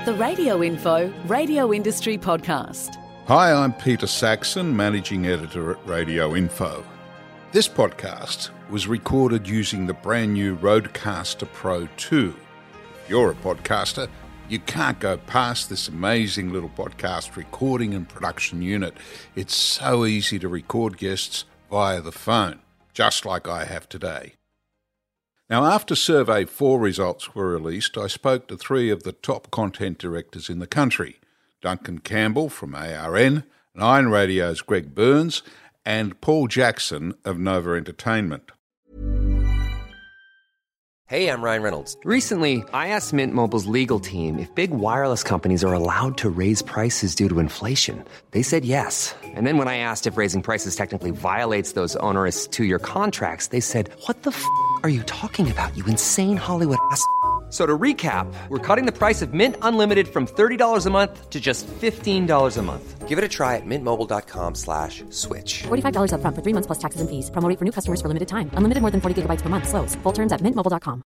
The Radio Info Radio Industry Podcast. Hi, I'm Peter Saxon, Managing Editor at Radio Info. This podcast was recorded using the brand new Rodecaster Pro 2. If you're a podcaster, you can't go past this amazing little podcast recording and production unit. It's so easy to record guests via the phone, just like I have today. Now, after Survey 4 results were released, I spoke to three of the top content directors in the country: Duncan Campbell from ARN, Nine Radio's Greg Burns, and Paul Jackson of Nova Entertainment. Hey, I'm Ryan Reynolds. Recently, I asked Mint Mobile's legal team if big wireless companies are allowed to raise prices due to inflation. They said yes. And then when I asked if raising prices technically violates those onerous 2-year contracts, they said, "What the f*** are you talking about, you insane Hollywood ass?" So to recap, we're cutting the price of Mint Unlimited from $30 a month to just $15 a month. Give it a try at mintmobile.com/switch. $45 up front for 3 months plus taxes and fees. Promo rate for new customers for limited time. Unlimited more than 40 gigabytes per month. Slows full terms at mintmobile.com.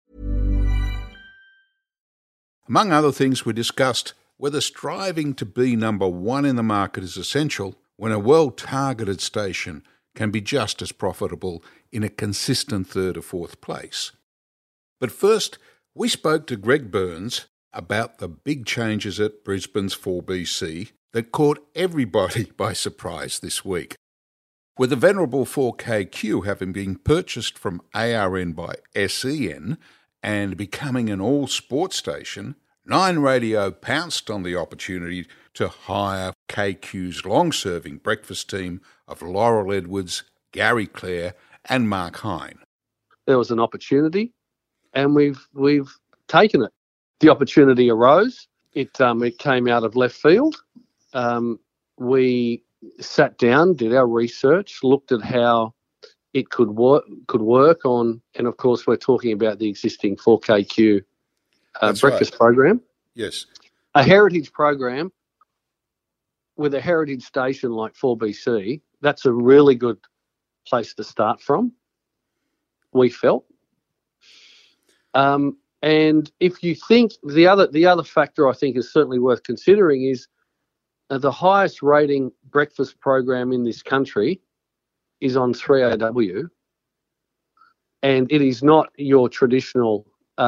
Among other things, we discussed whether striving to be number one in the market is essential when a well-targeted station can be just as profitable in a consistent third or fourth place. But first, we spoke to Greg Burns about the big changes at Brisbane's 4BC that caught everybody by surprise this week. With the venerable 4KQ having been purchased from ARN by SEN and becoming an all-sports station, Nine Radio pounced on the opportunity to hire KQ's long-serving breakfast team of Laurel Edwards, Gary Clare and Mark Hine. There was an opportunity, and we've taken it. The opportunity arose. It came out of left field. We sat down, did our research, looked at how it could work on, and of course we're talking about the existing 4KQ breakfast program. Yes. A heritage program with a heritage station like 4BC, that's a really good place to start from, we felt. And if you think the other factor I think is certainly worth considering is the highest rating breakfast program in this country is on 3AW, and it is not your traditional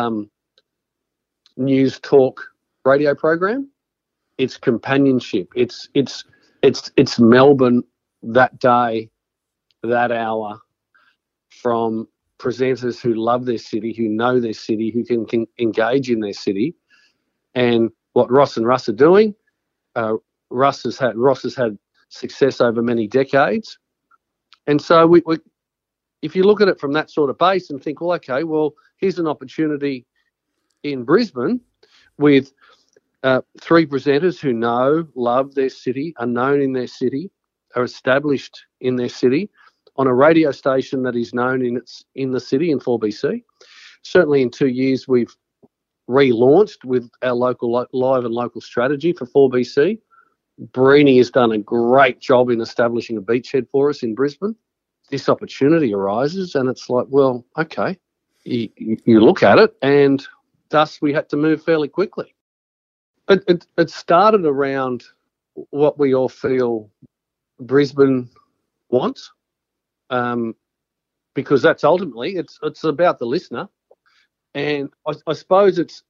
news talk radio program. It's companionship. It's Melbourne that day, that hour, from presenters who love their city, who know their city, who can engage in their city. And what Ross and Russ are doing, Ross has had success over many decades. And so we if you look at it from that sort of base and think, well, okay, well, here's an opportunity in Brisbane with three presenters who know, love their city, are known in their city, are established in their city, on a radio station that is known in the city in 4BC. Certainly in 2 years we've relaunched with our local live and local strategy for 4BC. Brini has done a great job in establishing a beachhead for us in Brisbane. This opportunity arises and it's like, well, okay, you look at it, and thus we had to move fairly quickly. But it started around what we all feel Brisbane wants. Because that's ultimately it's about the listener, and I suppose it's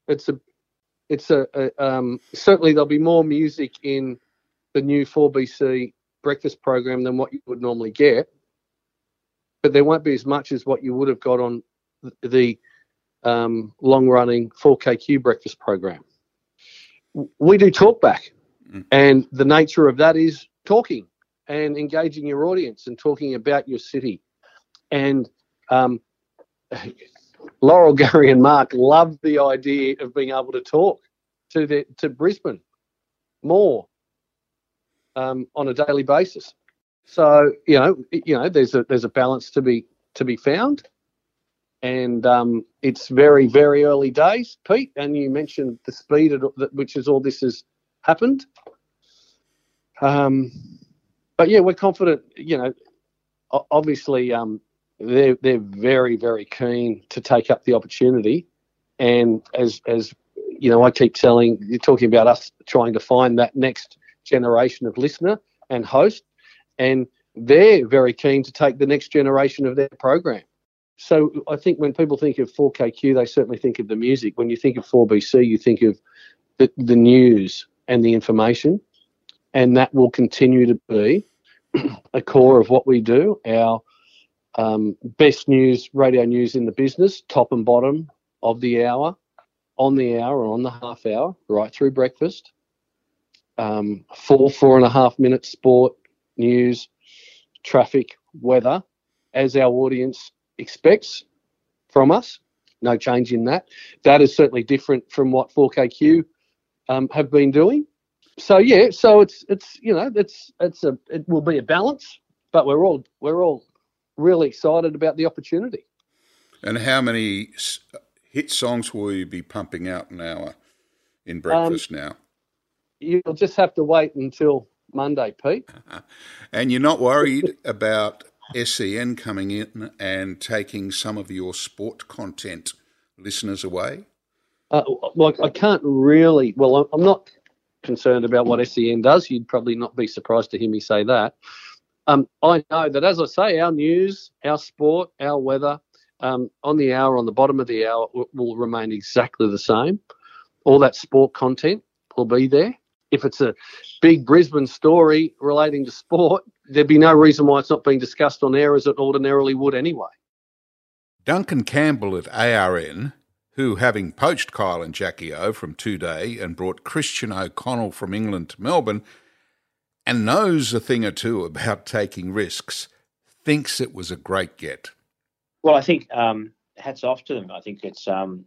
certainly there'll be more music in the new 4BC breakfast program than what you would normally get, but there won't be as much as what you would have got on the long-running 4KQ breakfast program. We do talkback, and the nature of that is talking and engaging your audience and talking about your city. And Laurel, Gary and Mark love the idea of being able to talk to Brisbane more on a daily basis. So, there's a balance to be found. And it's very, very early days, Pete, and you mentioned the speed at which all this has happened. But yeah, we're confident. Obviously, they're very, very keen to take up the opportunity, and as I keep you're talking about us trying to find that next generation of listener and host, and they're very keen to take the next generation of their program. So I think when people think of 4KQ, they certainly think of the music. When you think of 4BC, you think of the news and the information, and that will continue to be a core of what we do. Our best news, radio news in the business, top and bottom of the hour, on the hour or on the half hour, right through breakfast. 4.5 minute sport, news, traffic, weather, as our audience expects from us. No change in that. That is certainly different from what 4KQ have been doing. So it will be a balance, but we're all really excited about the opportunity. And how many hit songs will you be pumping out an hour in breakfast now? You'll just have to wait until Monday, Pete. And you're not worried about SEN coming in and taking some of your sport content listeners away? I can't really. Well, I'm not concerned about what SEN does. You'd probably not be surprised to hear me say that. I know that, as I say, our news, our sport, our weather, on the hour, on the bottom of the hour, will remain exactly the same. All that sport content will be there. If it's a big Brisbane story relating to sport, there'd be no reason why it's not being discussed on air as it ordinarily would anyway. Duncan Campbell at ARN, who, having poached Kyle and Jackie O from 2Day and brought Christian O'Connell from England to Melbourne, and knows a thing or two about taking risks, thinks it was a great get. Well, I think hats off to them. I think it's some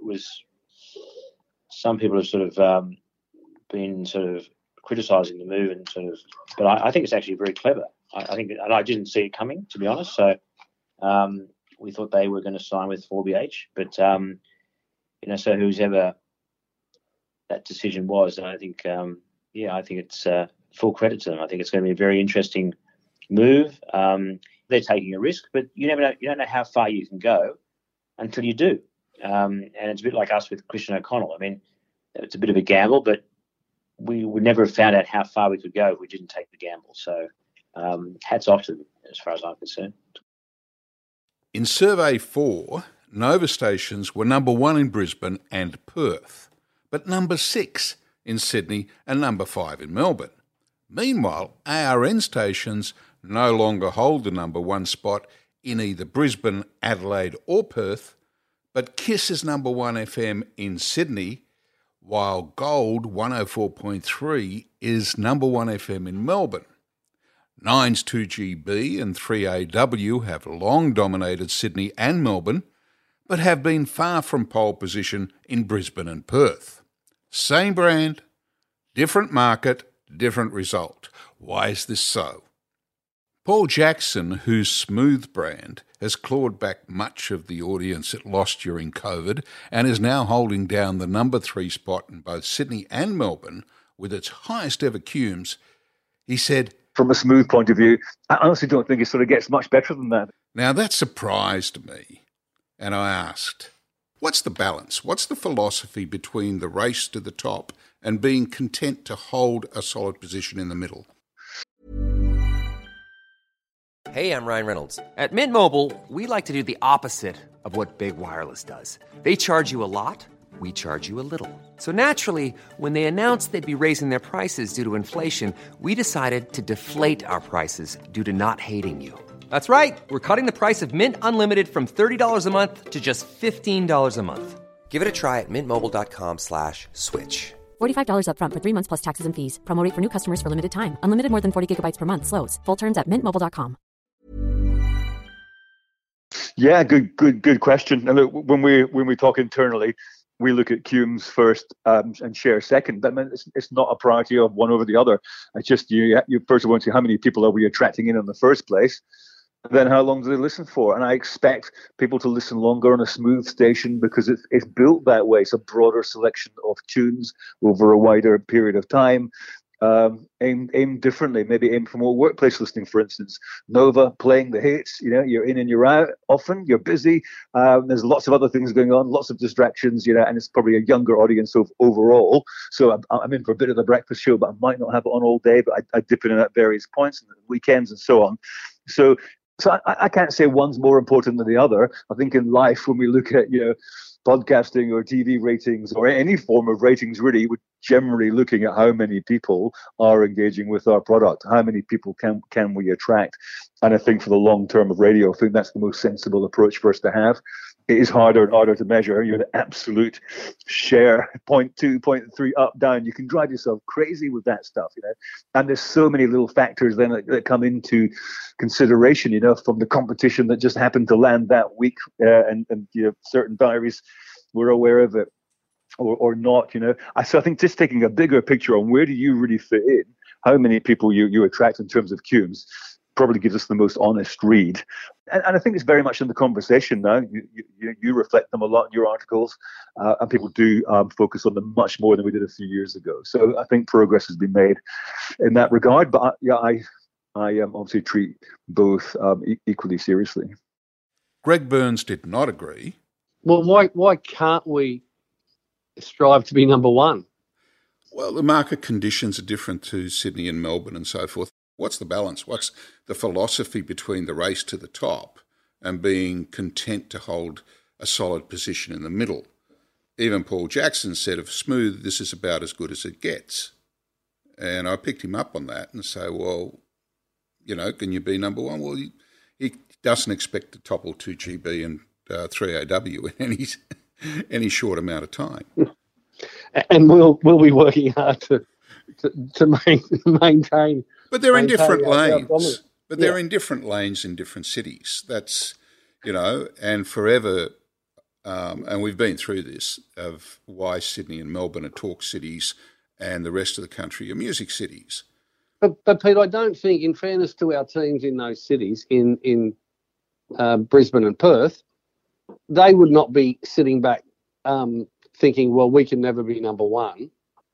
people have sort of been sort of criticising the move and sort of, but I think it's actually very clever. I think, and I didn't see it coming, to be honest. So we thought they were going to sign with 4BH, but so who's ever that decision was, and I think I think it's full credit to them. I think it's going to be a very interesting move. They're taking a risk, but you never know. You don't know how far you can go until you do. And it's a bit like us with Christian O'Connell. I mean, it's a bit of a gamble, but we would never have found out how far we could go if we didn't take the gamble. So hats off to them as far as I'm concerned. In Survey 4, Nova stations were number 1 in Brisbane and Perth, but number 6 in Sydney and number 5 in Melbourne. Meanwhile, ARN stations no longer hold the number 1 spot in either Brisbane, Adelaide or Perth, but KISS is number 1 FM in Sydney, while Gold 104.3 is number 1 FM in Melbourne. Nine's 2GB and 3AW have long dominated Sydney and Melbourne, but have been far from pole position in Brisbane and Perth. Same brand, different market, different result. Why is this so? Paul Jackson, whose Smooth brand has clawed back much of the audience it lost during COVID and is now holding down the number 3 spot in both Sydney and Melbourne with its highest ever cumes, he said, from a Smooth point of view, I honestly don't think it sort of gets much better than that. Now that surprised me, and I asked, what's the balance? What's the philosophy between the race to the top and being content to hold a solid position in the middle? Hey, I'm Ryan Reynolds. At Mint Mobile, we like to do the opposite of what Big Wireless does. They charge you a lot, we charge you a little. So naturally, when they announced they'd be raising their prices due to inflation, we decided to deflate our prices due to not hating you. That's right. We're cutting the price of Mint Unlimited from $30 a month to just $15 a month. Give it a try at mintmobile.com/switch. $45 up front for 3 months plus taxes and fees. Promo rate for new customers for limited time. Unlimited more than 40 gigabytes per month. Slows full terms at mintmobile.com. Yeah, good question. And look, when we talk internally, we look at cumes first and share second. I mean, it's not a priority of one over the other. It's just you first want to see how many people are we attracting in the first place, and then how long do they listen for? And I expect people to listen longer on a Smooth station because it's built that way. It's a broader selection of tunes over a wider period of time. aim differently, maybe aim for more workplace listening, for instance. Nova playing the hits, you're in and you're out often, you're busy. There's lots of other things going on, lots of distractions, and it's probably a younger audience overall. So I'm in for a bit of the breakfast show, but I might not have it on all day, but I dip in and at various points and weekends and so on. So I can't say one's more important than the other. I think in life, when we look at, podcasting or TV ratings or any form of ratings, really, we're generally looking at how many people are engaging with our product, how many people can we attract. And I think for the long term of radio, I think that's the most sensible approach for us to have. It is harder and harder to measure. The absolute share, 0.2, 0.3, up, down. You can drive yourself crazy with that stuff, And there's so many little factors then that come into consideration, from the competition that just happened to land that week, and certain diaries were aware of it or not, So I think just taking a bigger picture on where do you really fit in, how many people you attract in terms of cumes, probably gives us the most honest read. And I think it's very much in the conversation now. You reflect them a lot in your articles, and people do focus on them much more than we did a few years ago. So I think progress has been made in that regard. But I obviously treat both equally seriously. Greg Burns did not agree. Well, why can't we strive to be number one? Well, the market conditions are different to Sydney and Melbourne and so forth. What's the balance? What's the philosophy between the race to the top and being content to hold a solid position in the middle? Even Paul Jackson said of Smooth, this is about as good as it gets. And I picked him up on that and say, well, can you be number one? Well, he doesn't expect to topple 2GB and 3AW in any short amount of time. And we'll be working hard to maintain. But they're in different lanes. But they're in different lanes in different cities. That's, and forever, and we've been through this, of why Sydney and Melbourne are talk cities and the rest of the country are music cities. But Pete, I don't think, in fairness to our teams in those cities, in Brisbane and Perth, they would not be sitting back thinking, well, we can never be number one.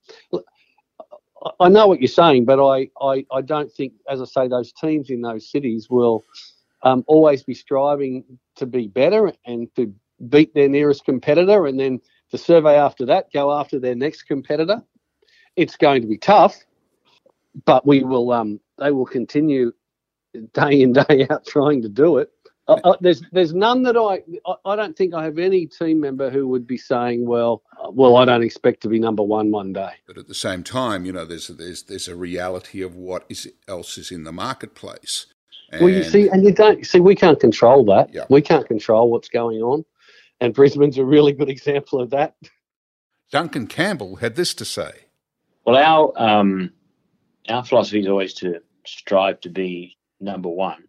I know what you're saying, but I don't think, as I say, those teams in those cities will always be striving to be better and to beat their nearest competitor, and then the survey after that go after their next competitor. It's going to be tough, but we will. They will continue day in, day out trying to do it. There's none that I don't think I have any team member who would be saying, well, I don't expect to be number one day. But at the same time, there's a reality of what else is in the marketplace. And, well, you see, and you don't see, we can't control that. Yeah. We can't control what's going on, and Brisbane's a really good example of that. Duncan Campbell had this to say. Well, our philosophy is always to strive to be number one.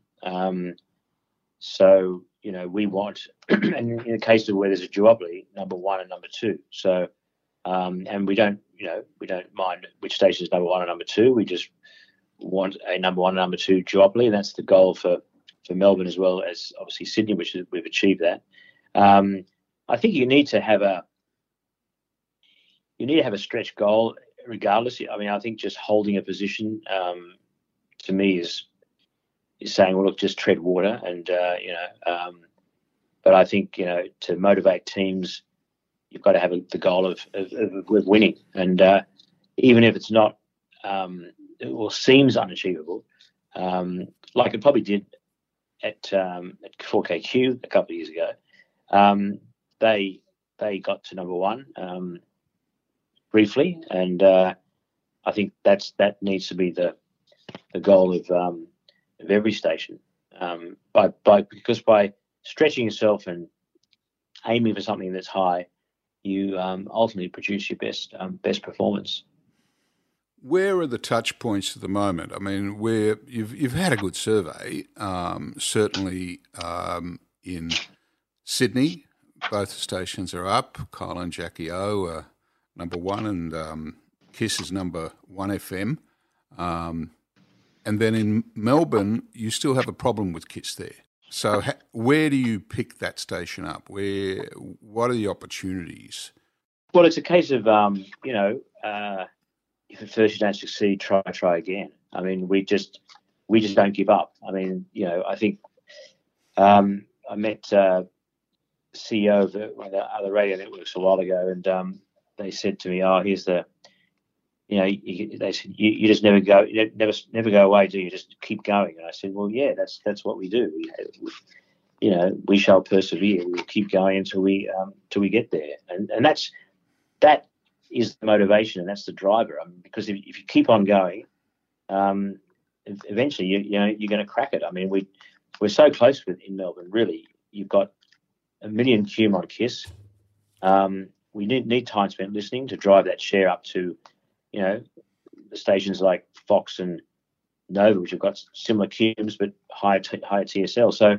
So, we want, and in the case of where there's a duopoly, number one and number two. So, and we don't mind which station is number one and number two. We just want a number one and number two duopoly, and that's the goal for Melbourne as well as obviously Sydney, which we've achieved that. I think you need to have a stretch goal regardless. I mean, I think just holding a position to me is saying, well, look, just tread water, and but I think to motivate teams, you've got to have the goal of winning, and even if it's not, seems unachievable, like it probably did at 4KQ a couple of years ago. They got to number one briefly, and I think that needs to be the goal of every station. Because by stretching yourself and aiming for something that's high, you ultimately produce your best performance. Where are the touch points at the moment? I mean, where you've had a good survey, certainly in Sydney, both stations are up. Kyle and Jackie O are number one, and Kiss is number 1 FM. And then in Melbourne, you still have a problem with Kiss there. So where do you pick that station up? What are the opportunities? Well, it's a case of, if at first you don't succeed, try again. I mean, we just don't give up. I mean, I think I met CEO of one of the other radio networks a while ago, and they said to me, "Oh, here's the." They said you just never go away, do you? Just keep going. And I said, well, yeah, that's what we do. We shall persevere. We'll keep going until we get there. And that is the motivation, and that's the driver. I mean, because if you keep on going, eventually you're going to crack it. I mean, we're so close in Melbourne. Really, you've got 1 million Cume on KISS. We need time spent listening to drive that share up to. The stations like Fox and Nova, which have got similar cumes but higher TSL. So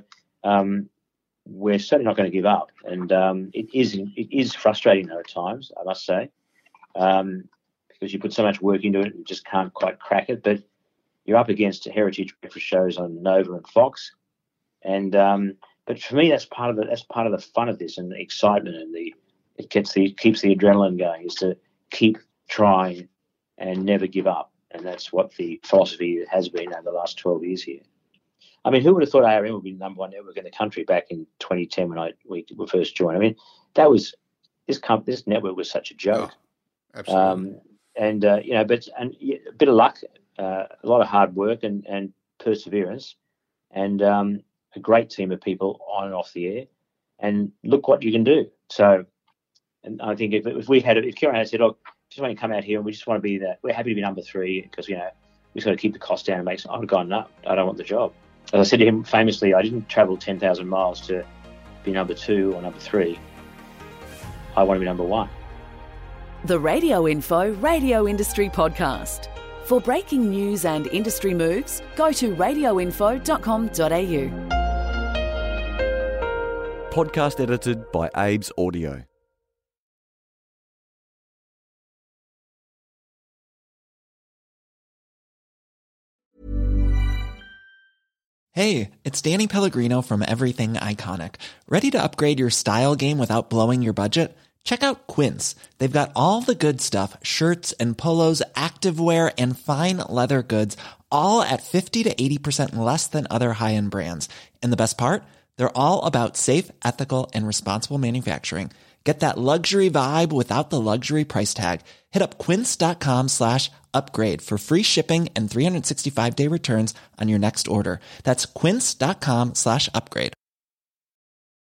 we're certainly not going to give up, and it is frustrating though at times, I must say, because you put so much work into it and just can't quite crack it. But you're up against heritage breakfast shows on Nova and Fox, and but for me that's part of the fun of this and the excitement, and it keeps the adrenaline going, is to keep trying and never give up. And that's what the philosophy has been over the last 12 years here. I mean, who would have thought ARN would be the number one network in the country back in 2010 when we first joined? I mean, that was this network was such a joke. Oh, absolutely. But a bit of luck, a lot of hard work and perseverance, and a great team of people on and off the air. And look what you can do. So, and I think if Kieran had said, "Oh, just want to come out here and we just want to be that. We're happy to be number 3 because, we just got to keep the cost down and make some." I would have gone, no, I don't want the job. As I said to him famously, I didn't travel 10,000 miles to be number 2 or number 3. I want to be number 1. The Radio Info Radio Industry Podcast. For breaking news and industry moves, go to radioinfo.com.au. Podcast edited by Abe's Audio. Hey, it's Danny Pellegrino from Everything Iconic. Ready to upgrade your style game without blowing your budget? Check out Quince. They've got all the good stuff, shirts and polos, activewear, and fine leather goods, all at 50 to 80% less than other high-end brands. And the best part? They're all about safe, ethical, and responsible manufacturing. Get that luxury vibe without the luxury price tag. Hit up quince.com/upgrade for free shipping and 365-day returns on your next order. That's quince.com/upgrade.